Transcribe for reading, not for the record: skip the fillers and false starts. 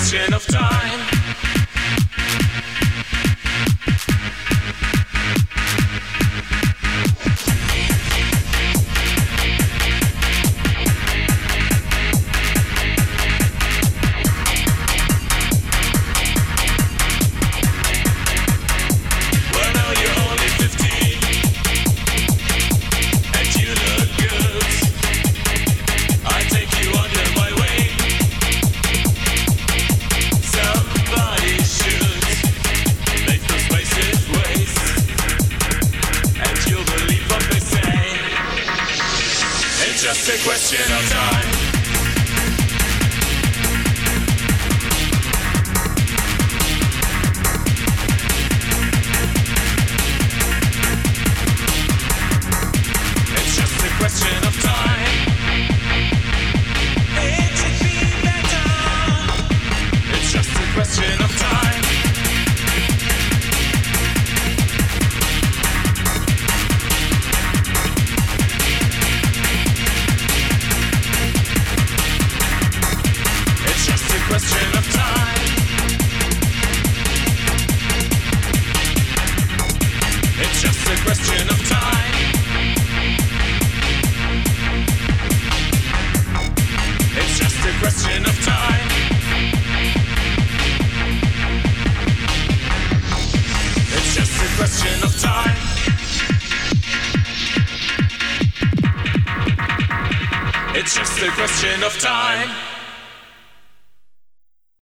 question of time. Well, now you're only 15, and you look good. I take you under my wing. Somebody should make those places waste, and you'll believe what they say. It's just a question of time. It's just a question of time. It should be better. It's just a question of time. It's just a question of time. It's just a question of time. It's just a question of time. It's just a question of time. It's just a question of time.